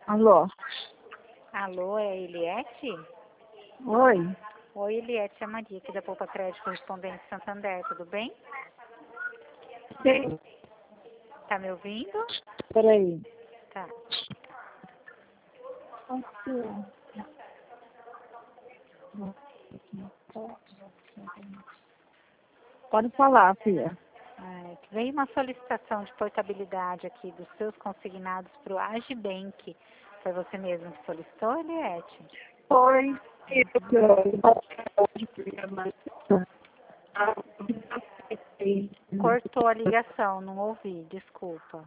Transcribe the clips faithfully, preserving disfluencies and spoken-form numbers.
Alô? Alô, é a Eliette? Oi? Oi, Eliette, é a Maria aqui da Poupa Crédito Correspondente Santander, tudo bem? Sim. Tá me ouvindo? Peraí. Tá. Pode falar, filha. É, que veio uma solicitação de portabilidade aqui dos seus consignados para o Agibank. Foi você mesmo que solicitou, Eliette? Oi. Cortou a ligação, não ouvi, desculpa.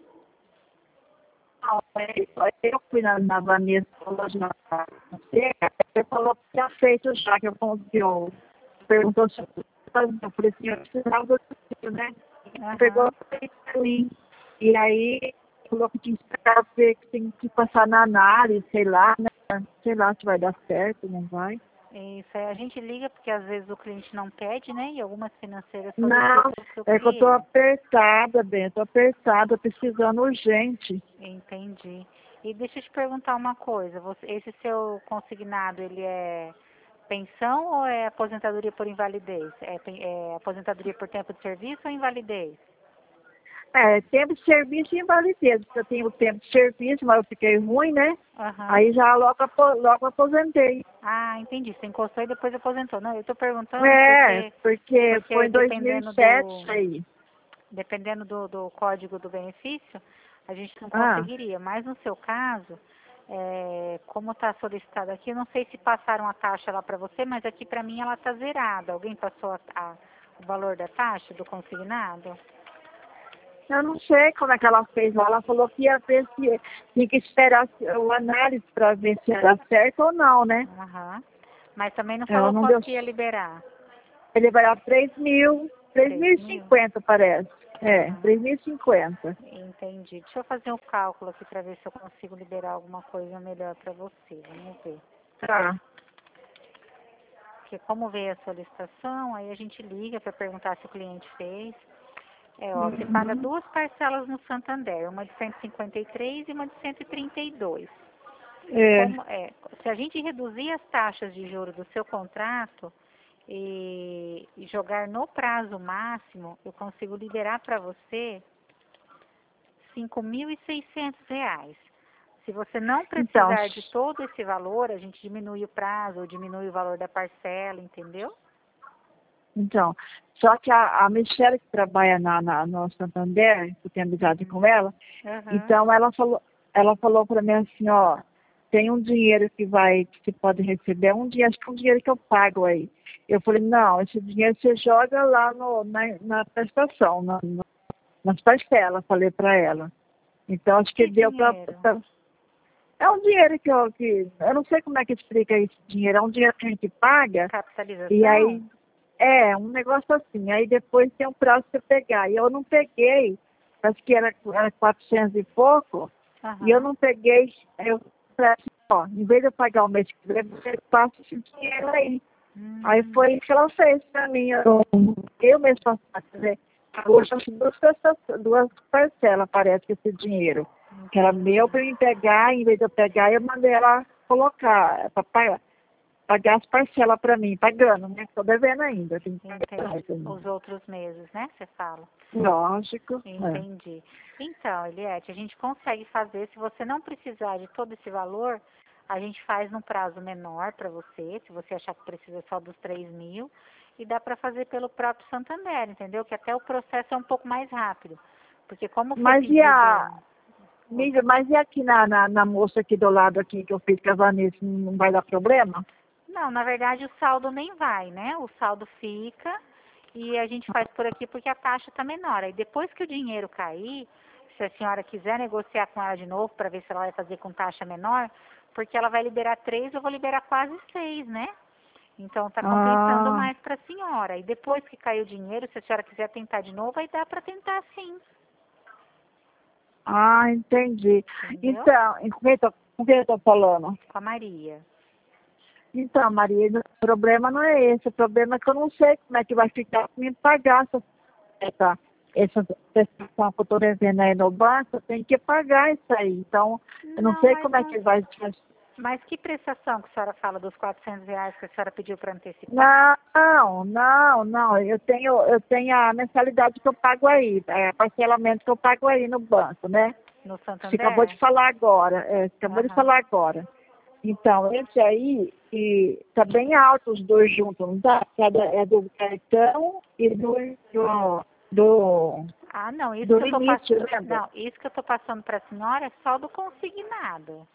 Eu fui na, na Vanessa hoje na você falou que tinha feito já, que eu confiou. Perguntou se eu falei assim, eu precisava do filho, né? Aham. Pegou pra mim. E aí falou que tinha que esperar ver que tem que passar na análise, sei lá, né? Sei lá se vai dar certo, não vai. Isso, aí a gente liga porque às vezes o cliente não pede, né? E algumas financeiras Não, solicitam o seu é que eu tô cliente. apertada, bem, tô apertada, precisando urgente. Entendi. E deixa eu te perguntar uma coisa, você, esse seu consignado, ele é pensão ou é aposentadoria por invalidez? É, pen- é aposentadoria por tempo de serviço ou invalidez? É, tempo de serviço e invalidez, porque eu tenho tempo de serviço, mas eu fiquei ruim, né? Aham. Aí já logo, apo- logo aposentei. Ah, entendi. Você encostou e depois aposentou. Não, eu estou perguntando É, porque, porque foi porque em dois mil e dependendo sete do, isso aí. dependendo do, do código do benefício, a gente não Ah, conseguiria. Mas no seu caso, é, como está solicitado aqui, eu não sei se passaram a taxa lá para você, mas aqui para mim ela está zerada. Alguém passou a, a- o valor da taxa do consignado? eu não sei como é que ela fez lá. Ela falou que ia ver se tinha que esperar o análise para ver se era certo ou não, né? Aham. Mas também não Ela falou não deu. quanto que ia liberar. Ele vai dar três mil, três Três mil e mil? cinquenta parece. É, Aham. três mil e cinquenta. Entendi. Deixa eu fazer um cálculo aqui para ver se eu consigo liberar alguma coisa melhor para você. Vamos ver. Tá. Porque como veio a solicitação, aí a gente liga para perguntar se o cliente fez. É, ó, você paga Uhum. duas parcelas no Santander, uma de cento e cinquenta e três e uma de cento e trinta e dois. É. Como, é, se a gente reduzir as taxas de juros do seu contrato e, e jogar no prazo máximo, eu consigo liberar para você cinco mil e seiscentos reais. Se você não Então, precisar de todo esse valor, a gente diminui o prazo, ou diminui o valor da parcela, entendeu? então, só que a, a Michelle que trabalha na, na, no Santander, que eu tenho amizade Uhum. com ela, Aham. então ela falou, ela falou para mim assim, ó, tem um dinheiro que vai, que você pode receber, um dinheiro, acho que é um dinheiro que eu pago aí. Eu falei, não, esse dinheiro você joga lá no, na, na prestação, na, na, nas parcelas, falei para ela. Então acho que Que deu para. dinheiro? É um dinheiro que eu, que eu não sei como é que explica esse dinheiro, é um dinheiro que a gente paga, e Capitalização? aí é um negócio assim, aí depois tem um prazo para pegar. E eu não peguei, acho que era, era quatrocentos e pouco, e eu Aham. não peguei, aí eu falei assim, ó, em vez de eu pagar o mês que vem, você passa esse dinheiro aí. Aí Hum, foi isso que ela fez para mim. Eu, eu mesmo faço, quer dizer, hoje eu tenho duas, parcelas- duas parcelas, parece que esse dinheiro. Que era meu entendi. para me pegar, em vez de eu pegar, eu mandei ela colocar, para pagar, pagar as parcelas para mim, pagando, né? Estou devendo ainda, tem que pagar Entendi. ainda. Os outros meses, né? Você fala. Lógico, é. Entendi. Então, Eliette, a gente consegue fazer, se você não precisar de todo esse valor, a gente faz num prazo menor para você, se você achar que precisa só dos três mil, e dá para fazer pelo próprio Santander, entendeu? Que até o processo é um pouco mais rápido. Porque como foi Mas e pedido. a, Mídia, mas e aqui na, na, na moça aqui do lado aqui que eu fiz com a Vanessa, não vai dar problema? Não, na verdade o saldo nem vai, né? O saldo fica e a gente faz por aqui porque a taxa está menor. Aí depois que o dinheiro cair, se a senhora quiser negociar com ela de novo para ver se ela vai fazer com taxa menor, porque ela vai liberar três, eu vou liberar quase seis, né? Então está compensando Ah, mais para a senhora. E depois que cair o dinheiro, se a senhora quiser tentar de novo, aí dá para tentar sim, ah, entendi. entendeu? Então, com quem eu tô, com quem eu tô falando? Com a Maria. Então, Maria, o problema não é esse. O problema é que eu não sei como é que vai ficar para me pagar essa festa. essa prestação que eu estou devendo aí no banco, eu tenho que pagar isso aí. Então, eu não Não, sei mas como é não. que vai. Mas que prestação que a senhora fala dos quatrocentos reais que a senhora pediu para antecipar? Não, não, não. Eu tenho, eu tenho a mensalidade que eu pago aí, é, parcelamento que eu pago aí no banco, né? No Você acabou de Santander? falar agora, é, você acabou de Aham. falar agora. Então, esse aí, e tá bem alto os dois juntos, não tá? Cada, é do cartão e do, do, do, Ah, não, isso do que eu tô limite, passando. lembra? Não, isso que eu tô passando para a senhora é só do consignado.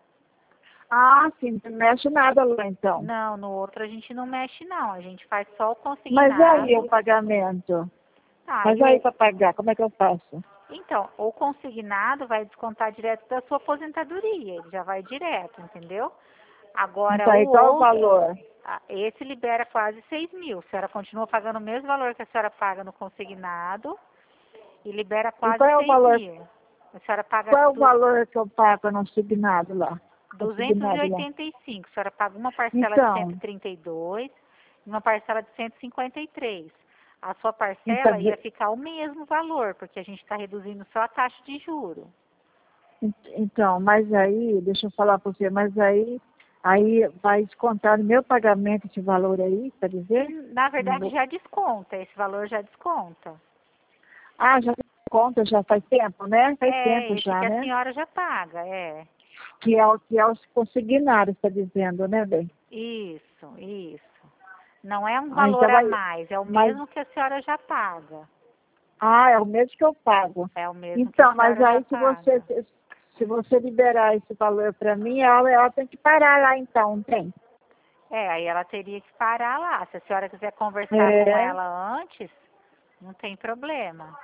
Ah, sim, não mexe nada lá então. Não, no outro a gente não mexe não, a gente faz só o Mas aí o consignado. pagamento? Tá, Mas e aí o... para pagar, como é que eu faço? Então, o consignado vai descontar direto da sua aposentadoria, ele já vai direto, entendeu? Agora Então o aí qual é o outro, valor? ah, esse libera quase seis mil. A senhora continua pagando o mesmo valor que a senhora paga no consignado e libera E quase qual é o seis valor? mil. A senhora paga Qual é o du- valor que eu pago no signado lá? duzentos e Consignado lá. oitenta e cinco. A senhora paga uma parcela de cento e Então, trinta e dois e uma parcela de cento e cinquenta e três. A sua então, parcela ia ficar o mesmo valor, porque a gente está reduzindo só a taxa de juro. então, mas aí, deixa eu falar para você, mas aí, aí vai descontar no meu pagamento esse valor aí, quer dizer? Na No verdade, meu- já desconta, esse valor já desconta. Ah, já tem conta, já faz tempo, né? Faz É, tempo esse já, que a né? senhora já paga, é. Que é o que é os consignados, está dizendo, né, bem? Isso, isso. Não é um Ah, valor então a vai, mais, é o mas, mesmo que a senhora já paga. ah, é o mesmo que eu pago. É o mesmo que a Então, mas senhora já aí se você, paga. se, se você liberar esse valor para mim, ela, ela tem que parar lá então, não tem? É, aí ela teria que parar lá. Se a senhora quiser conversar com É, ela antes, não tem problema.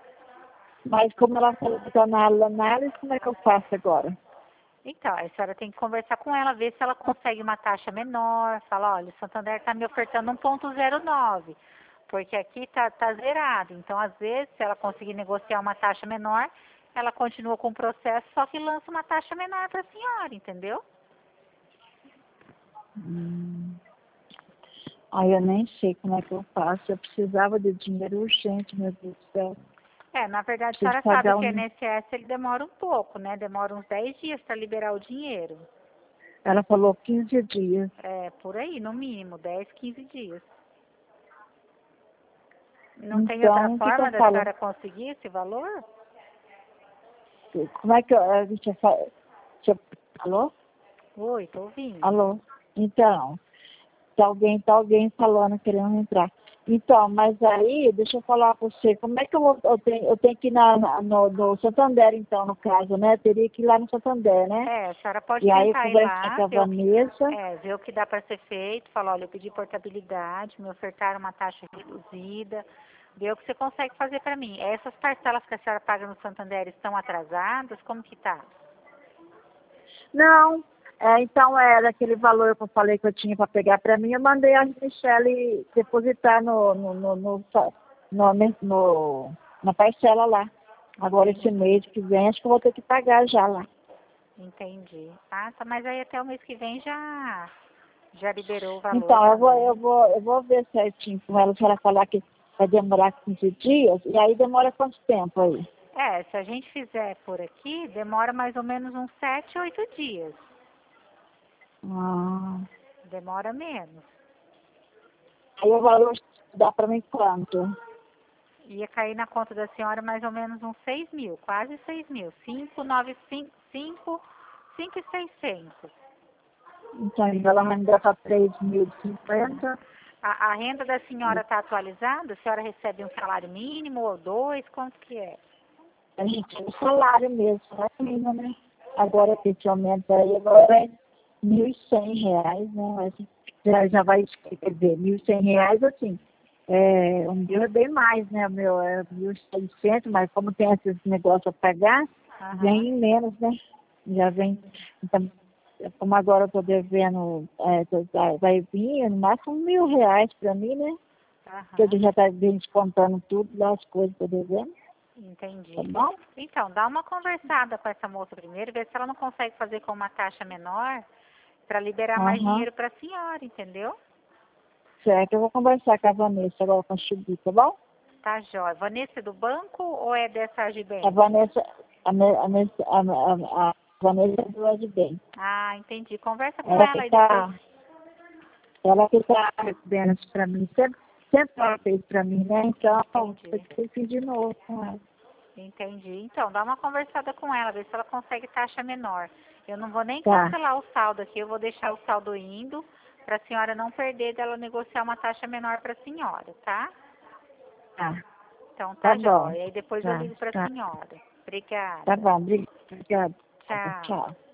mas como ela falou que está na análise, como é que eu faço agora? Então, a senhora tem que conversar com ela, ver se ela consegue uma taxa menor. Fala, olha, o Santander está me ofertando um ponto zero nove, porque aqui tá, tá zerado. Então, às vezes, se ela conseguir negociar uma taxa menor, ela continua com o processo, só que lança uma taxa menor para a senhora, entendeu? Hum. Aí eu nem sei como é que eu faço. Eu precisava de dinheiro urgente, meu Deus do céu. É, na verdade, a Preciso senhora sabe pagar que o um. I N S S ele demora um pouco, né? Demora uns dez dias para liberar o dinheiro. Ela falou quinze dias. É, por aí, no mínimo, dez, quinze dias. Não tem outra Então, o que, que eu forma da falo? senhora conseguir esse valor? Como é que eu. eh, Deixa eu falar. Deixa eu... Alô? Oi, tô ouvindo. Alô? Então, tá alguém, tá alguém falando, querendo entrar. Então, mas aí, deixa eu falar para você, como é que eu vou, eu tenho, eu tenho que ir na, na- no, no Santander, então, no caso, né? Teria que ir lá no Santander, né? É, a senhora pode E aí tentar ir conversar lá, com a ver o que, Vanessa. é, ver o que dá para ser feito, falar, olha, eu pedi portabilidade, me ofertaram uma taxa reduzida, ver o que você consegue fazer para mim. Essas parcelas que a senhora paga no Santander estão atrasadas? Como que tá? Não, é, então era aquele valor que eu falei que eu tinha para pegar para mim, eu mandei a Michelle depositar no, no, no, no, no, no- na parcela lá. Agora esse Entendi, mês que vem, acho que eu vou ter que pagar já lá. entendi. Ah, tá, mas aí até o mês que vem já, já liberou o valor Então, eu vou, eu também. vou, eu vou ver certinho com ela, se ela falar que vai demorar quinze dias, e aí demora quanto tempo aí? É, se a gente fizer por aqui, demora mais ou menos uns sete, oito dias. Ah, Demora menos. aí o valor dá para mim quanto? Ia cair na conta da senhora mais ou menos uns seis mil, quase seis mil. Cinco, nove, cinco, cinco, cinco e seiscentos. Então, ela vai me dar para três mil e cinquenta. A, a renda da senhora está atualizada? A senhora recebe um salário mínimo ou dois? Quanto que é? A gente tem o salário mesmo, salário mínimo, né? Agora que esse aumento aí, agora é mil e cem reais, né? Mas já, já vai, quer dizer, mil e cem reais, assim, é, o meu é bem mais, né? O meu é mil e seiscentos, mas como tem esses negócios a pagar, Aham, vem em menos, né? Já vem, então, como agora eu tô devendo, é, tô- vai vai vir no máximo mil reais para mim, né? Porque aham, ele já tá bem descontando tudo das coisas que eu tô devendo, tá entendi. bom? Então, dá uma conversada com essa moça primeiro, ver se ela não consegue fazer com uma taxa menor para liberar mais Aham. dinheiro para a senhora, entendeu? Certo, eu vou conversar com a Vanessa agora com a Chubi, tá bom? Tá jóia. Vanessa é do banco ou é dessa Agibank? A Vanessa, a, Me- a, Mes- a, a, a Vanessa é do Adbem. Ah, entendi. Conversa com Ela ela que e tá, depois... ela que tá recebendo isso pra mim. Sempre, sempre ela fez pra mim, né? Então, Entendi. eu fiz de novo com ela. Entendi. Então, dá uma conversada com ela, ver se ela consegue taxa menor. Eu não vou nem Tá, cancelar o saldo aqui, eu vou deixar o saldo indo para a senhora não perder dela negociar uma taxa menor para a senhora, tá? tá. Então Tá tá bom. jóia. Aí depois eu Tá, ligo para a tá. senhora. Tá Obrigada. bom, obrigada. Tchau. Tchau.